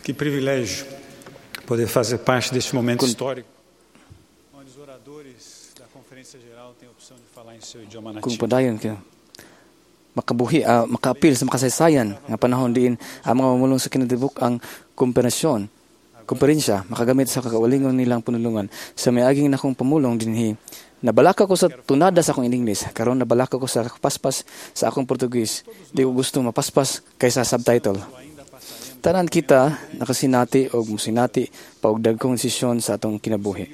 Que privilégio poder fazer parte deste momento histórico, onde os oradores da Conferência Geral têm a opção de falar em seu idioma Kung nativo. padayon ka, makaapil sa makasaysayan nga panahon diin ang mga mamulong sa kinatibuk ang komperensya makagamit sa kakawalingon nilang punulungan sa miaging nakong pamulong dinhi. Nabalaka ko sa tunada sa akong English, karon nabalaka ko sa paspas sa akong Portuguese. Di ko gusto mapaspas kaysa subtitle. Tanan kita nakasinati o musinati paugdag kong desisyon sa atong kinabuhi.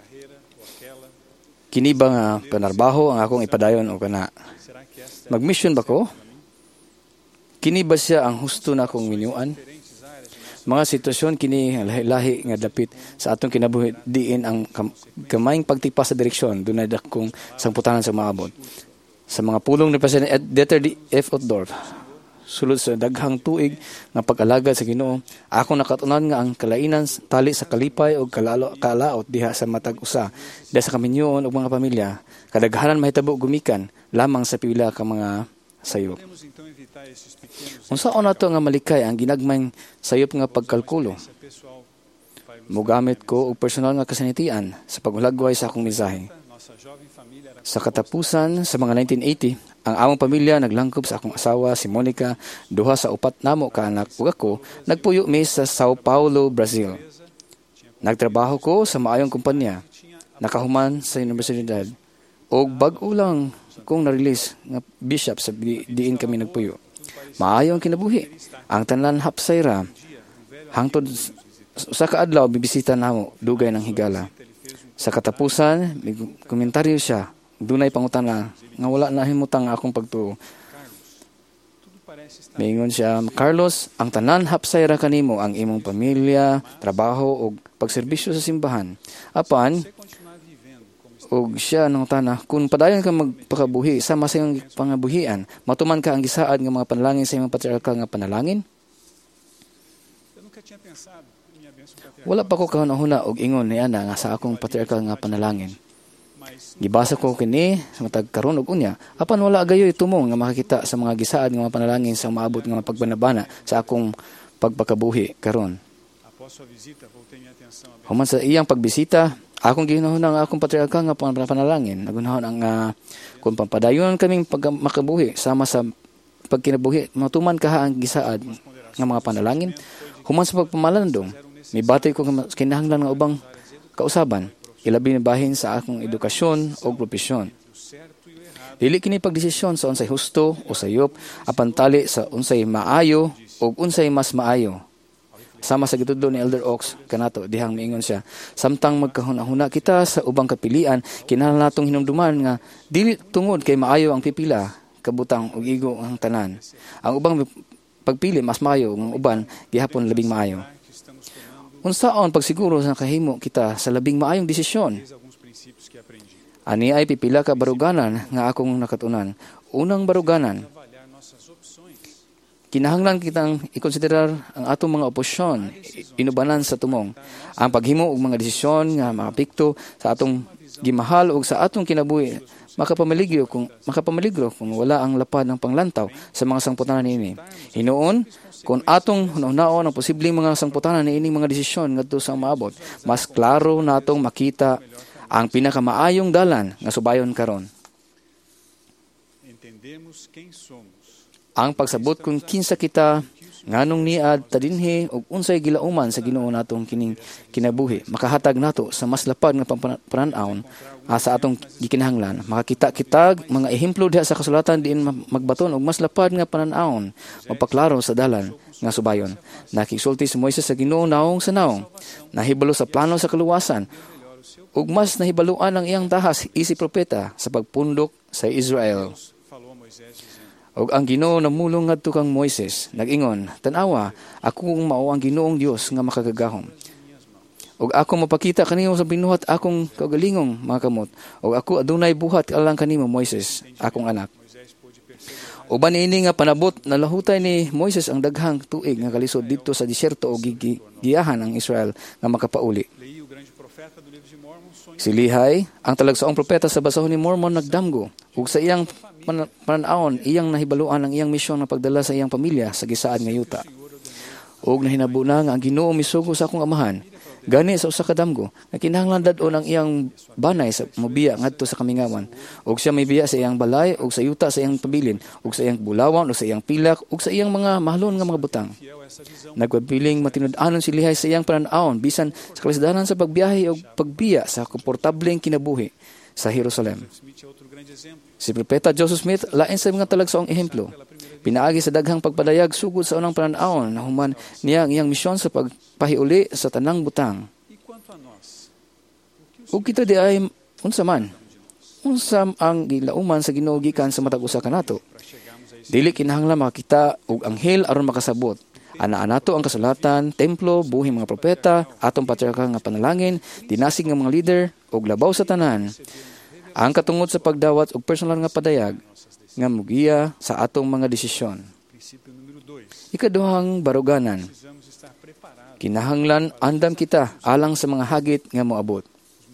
Kini ba nga panarbaho ang akong ipadayon o kana? Mag-mission ba ko? Kini ba siya ang husto na akong minyuan? Mga sitwasyon kini lahi-lahi nga dapit sa atong kinabuhi diin ang gamayng pagtipas sa direksyon dunay dakong sangputanan sa maabot. Sa mga pulong ni President Dieter F. Uchtdorf, sulod sa daghang tuig nga pag-alagad sa Ginoo, ako nakatunan nga ang kalainan tali sa kalipay o kalaot diha sa matag usa diha sa kaminyoon ug mga pamilya kadaghanan mahitabo gumikan lamang sa pila ka mga sayop. Unsaon nato nga malikay ang ginagmayng sayop nga pagkalkulo? Mogamit ko og personal nga kasinatian sa paghulagway sa akong mensahe. Sa katapusan sa mga 1980, ang among pamilya naglangkob sa akong asawa si Monica, duha sa upat namo ka anak ug ako, nagpuyo mi sa Sao Paulo, Brazil. Nagtrabaho ko sa maayong kumpanya, nakahuman sa universidad, ug bag-o lang kung na-release nga bishop sa diin kami nagpuyo. Maayo ang kinabuhi. Ang tanan hapsay ra. Hangtod sa kaadlaw bibisita namo dugay ng higala. Sa katapusan, may komentaryo siya. Dunay pangutana nga wala na himutang akong pagtuo. Maingon siya, Carlos, ang tanan hapsay ra kanimo ang imong pamilya, trabaho ug pagserbisyo sa simbahan. Apan ug siya nang tana kung padayon ka magpakabuhi sama sa iyong pangabuhian, matuman ka ang gisaad nga mga panalangin sa imong patriarkal nga panalangin. Wala pa ko kahuna og ingon ni ana nga sa akong patriarkal nga panalangin. Gibasa ko kini sa matag karon og unya, apan wala gayoy tumong nga makakita sa mga gisaad nga mga panalangin sa maabot nga pagbanabana sa akong pagpakabuhi karon. Human sa iyang pagbisita, akong ginahon ang akong patriarkal nga panalangin. Nagunahon ang kung pampadayon kaming makabuhi sama sa pagkinabuhi, matuman kaha ang gisaad nga mga panalangin. Human sa pagpamalandong, may batay ko kinahanglan nga ubang kausaban, ilabi na bahin sa akong edukasyon o propesyon. Dili kini pagdesisyon sa unsay husto o sayop, apan tali sa unsay maayo o unsay mas maayo. Sama sa gitudlo ni Elder Oaks kanato dihang miingon siya, samtang magkahuna-huna kita sa ubang kapilian, kinahanglan natong hinumduman nga dili tungod kay maayo ang pipila, kabutang ug igo ang tanan. Ang ubang pagpili mas maayo, ang uban gihapon labing maayo. Unsaon pagsiguro sa kahimo kita sa labing maayong desisyon? Ani ay pipila ka baruganan nga akong nakatunan. Unang baruganan, kinahanglan kitang ikonsiderar ang atong mga oposisyon, inubanan sa tumong. Ang paghimo og mga desisyon nga maapekto sa atong gimahal ug sa atong kinabuhi, makapamaligro kung wala ang lapad ng panglantaw sa mga sangputanan niini. Hinuon, kung atong hunaon ang posibleng mga sangputanan niining mga desisyon ngadto sa maabot, mas klaro natong makita ang pinakamaayong dalan nga subayon karon. Ang pagsabot kung kinsa kita, nganong niad tadinhi ug unsay gilauman sa Ginoo natong kining kinabuhi, makahatag nato sa mas lapad nga pananaon sa atong gikinahanglan. Makakita kitag mga ehemplo diha sa kasulatan diin magbaton og mas lapad nga pananaon, mapaklaro sa dalan nga subayon. Nakisulti si Moises sa Ginoo naong sa naong, nahibalo sa plano sa kaluwasan, ug mas nahibaluan ang iyang tahas isip propeta sa pagpundok sa Israel. Og ang Ginoo namulong ngadto kang Moises, nag-ingon, "Tan-awa, ako mao ang Ginoong Dios nga makagagahom. Og ako mapakita kanimo sa binuhat akong kaugalingong mga kamot. Og ako adunay buhat alang kanimo Moises, akong anak." Uban ini nga panabot nalahutay ni Moises ang daghang tuig nga kalisod didto sa disyerto o giyahan ang Israel nga makapauli. Si Lehi, ang talagsaong propeta sa basahon ni Mormon, nagdamgo ug sa iyang pananaon iyang nahibaluan ang iyang misyon na pagdala sa iyang pamilya sa gisaad nga yuta. Og nahinabo na nga ang Ginoo misugo sa akong amahan. Gani sa usa ka damgo, nga kinahanglan dadon ang iyang banay sa mobiya ngadto sa kamingawan. Og siya may biya sa iyang balay, og sa yuta sa iyang pabilin, og sa iyang bulawan, og sa iyang pilak, og sa iyang mga mahalon nga mga butang. Nagpabiling matinud-anon si Lihay sa iyang panan-awon bisan sa kalisdanan sa pagbiyahe og pagbiya sa komportableng kinabuhi sa Jerusalem. Si Propeta Joseph Smith lain sa mga talagsaong ehemplo. Pinaagi sa daghang pagpadayag sugod sa unang panan-awon na human niya ang iyang misyon sa pagpahiuli sa tanang butang. Ug kita di ay unsa man. Unsa ang gilauman sa Ginoo gikan sa matag usa kanato. Dili kinahanglan makakita og anghel aron makasabot. Anaa nato ang kasulatan, templo, buhing mga propeta, atong patriarka nga panalangin, dinasig nga mga leader ug labaw sa tanan. Ang katungod sa pagdawat og personal nga padayag nga mugiya sa atong mga desisyon. Ikaduhang baruganan. Kinahanglan andam kita alang sa mga hagit nga moabot.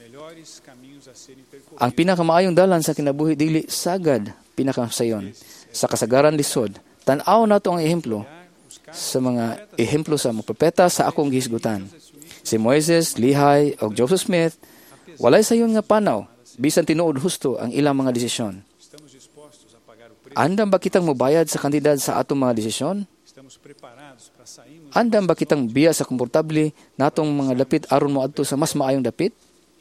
Ang pinakamaayong dalan sa kinabuhi dili sagad pinakasayon. Sa kasagaran lisod, tan-aw nato ang ehemplo sa mga ehemplo sa mga propeta sa akong gihisgutan. Si Moises, Lihay, o Joseph Smith, walay sayon nga panaw, bisan tinuod husto ang ilang mga desisyon. Andam ba kitang mobayad sa kantidad sa atong mga desisyon? Andam ba kitang biya sa komportable natong mga dapit aron moadto sa mas maayong dapit?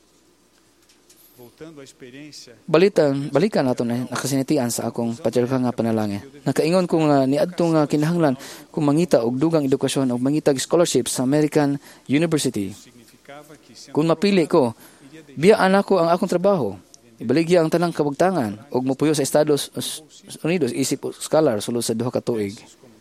Balikan nato na nakasinitian sa akong patriarka nga panalangin. Nakaingon ko nga niadto nga kinahanglan kung mangita og dugang edukasyon og mangitag scholarship sa American University. Kung mapili ko, biyaan ako ang akong trabaho. Ibaligya ang tanang kabugtangan og mopuyo sa Estados Unidos isip scholar sulod sa 2 ka tuig.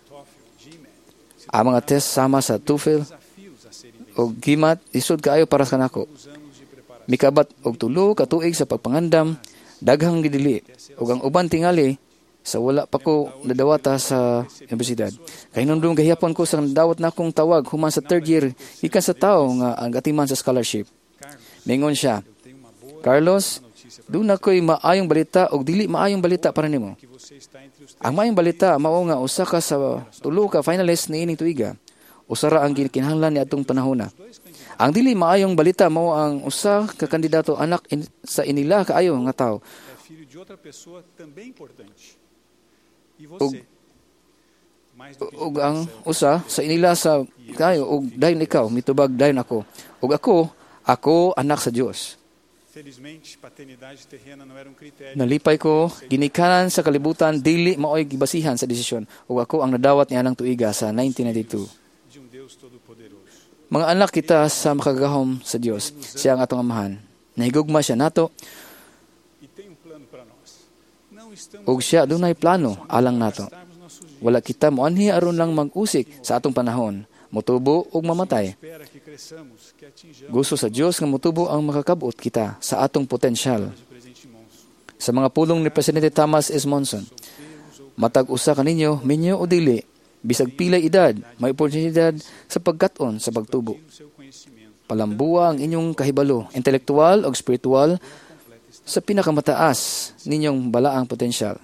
Ang mga test sama sa TOEFL og GMAT isud kaayo para sa kanako. Mikabat og 3 ka tuig sa pagpangandam, daghang gidili ug ang uban tingali sa wala pa ko nadawata sa universidad. Kay nundong gahiyapon ko sa nadawat na akong tawag human sa 3rd year ikan sa tao nga ang atiman sa scholarship. Mingon siya, Carlos, doon ako'y maayong balita o dili maayong balita para nimo. Ang maayong balita, mao nga usa ka sa 3 ka finalist ni ining tuiga. Usara ang kinahanglan ni atong panahona. Ang dili maayong balita mao ang usa ka kandidato anak sa inila kaayo nga tawo. Ug ang usa sa inila sa kaayo ug dayon ikaw mitubag dayon ako. Ug ako anak sa Dios. Nalipay ko, ginikanan sa kalibutan, dili maoy gibasihan sa desisyon. Ug ako ang nadawat niya ng tuiga sa 1992. Mga anak kita sa makagahom sa Dios, siya ang atong amahan. Nahigugma siya nato. Ug siya dunay plano alang nato. Wala kita moanhi aron lang mag-usik sa atong panahon, motubo ug mamatay. Gusto sa Dios nga motubo ang makakabot kita sa atong potensyal. Sa mga pulong ni Presidente Thomas S. Monson, matag usa kaninyo, minyo o dili, bisag pilay edad, may oportunidad sa pagkat-on sa pagtubo. Palambuwa ang inyong kahibalo, intelektual o spiritual, sa pinakamataas ninyong balaang potensyal.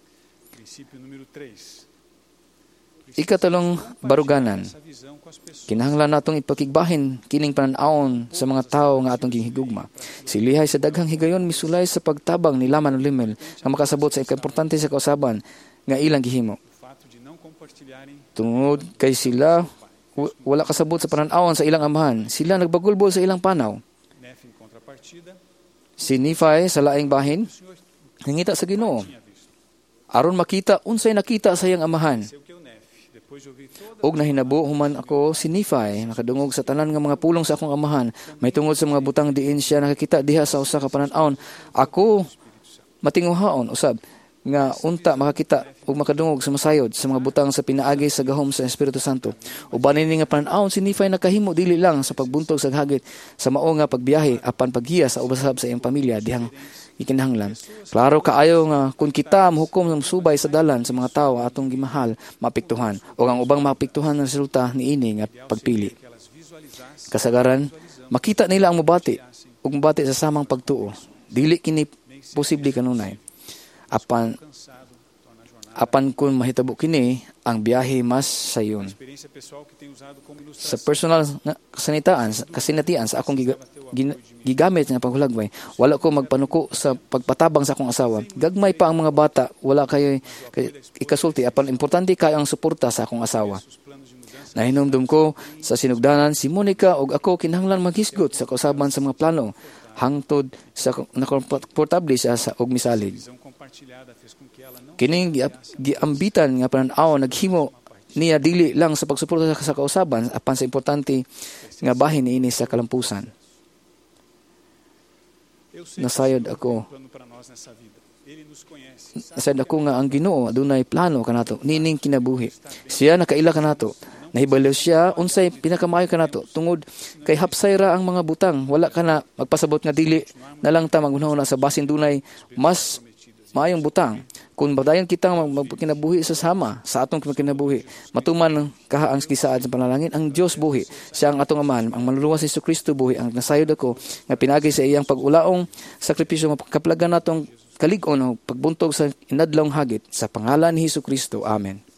Ikatalong baruganan. Kinahanglan natong ipakigbahin kining panan-awon sa mga tawo nga atong ginhigugma. Si Lihay sa daghang higayon misulay sa pagtabang ni Laman Limel nga makasabot sa importante sa kausaban nga ilang gihimo. Tungod kay sila wala kasabot sa panan-awon sa ilang amahan, sila nagbagulbol sa ilang panaw. Si Nephi sa laing bahin nangita sa Ginoo aron makita unsay nakita sa iyang amahan. Og nahinabo human ako si Nephi nakadungog sa tanan nga mga pulong sa akong amahan, may tungod sa mga butang diin siya nakakita diha sa usa ka panan-awon. Ako matinguhaon usab nga unta makakita ug makadungog sa masayod sa mga butang sa pinaagi sa gahom sa Espiritu Santo. Uban ini nga panan-awon si Nephi nakahimo dili lang sa pagbuntog sa hagit sa mao nga pagbiyahe apan paggiya sa ubasab sa iyang pamilya dihang ikinahanglan. Klaro kaayo nga kung kita mohukom ng subay sa dalan sa mga tawo atong gimahal, mapiktuhan o ang ubang mapiktuhan ng resulta niini nga pagpili. Kasagaran, makita nila ang mubati ug mubati sa samang pagtuo. Dili kini posible kanunay. Apan kun mahitabo kini, ang biyahe mas sayon. experiência pessoal que tenho usado como Sa ilustração. personal nga kasinatian sa akong gigamit nga paghulagway, wala ko magpanuko sa pagpatabang sa akong asawa. Gagmay pa ang mga bata, wala kayo ikasulti apan importante kayo ang suporta sa akong asawa. Nahinumdum ko sa sinugdanan si Monica ug ako kinahanglan maghisgot sa kausaban sa mga plano hangtod sa nakomportable siya sa og misalig. Visão compartilhada fez com que ela não Kining giambitan nga panan-aw naghimo niya dili lang sa pagsuporta sa kausaban apan sa importante nga bahin niini sa kalampusan. Eu sei Nasayod que ako. plano para nós nessa vida. Ele nos conhece, sabe Nasayod ako nga ang Ginoo adunay plano kanato nining kinabuhi. Siya nakaila kanato. Nahibalo siya unsay pinakamaayo kanato tungod kay hapsay ra ang mga butang. Wala ka na magpasabot nga dili na lang ta magunahuna sa basin dunay mas maayong butang. Kung badayon kita magkinabuhi sa sama, sa atong kinabuhi, matuman kaha ang kisaad sa panalangin, ang Dios buhi. Siya ang atong Aman, ang manluluwas si Jesucristo buhi. Ang nasayod ako, nga pinagi sa iyang pag-ulaong sakripisyo, mapakaplagan natong kalig-on o pagbuntog sa inadlawng hagit. Sa pangalan ni Jesucristo. Amen.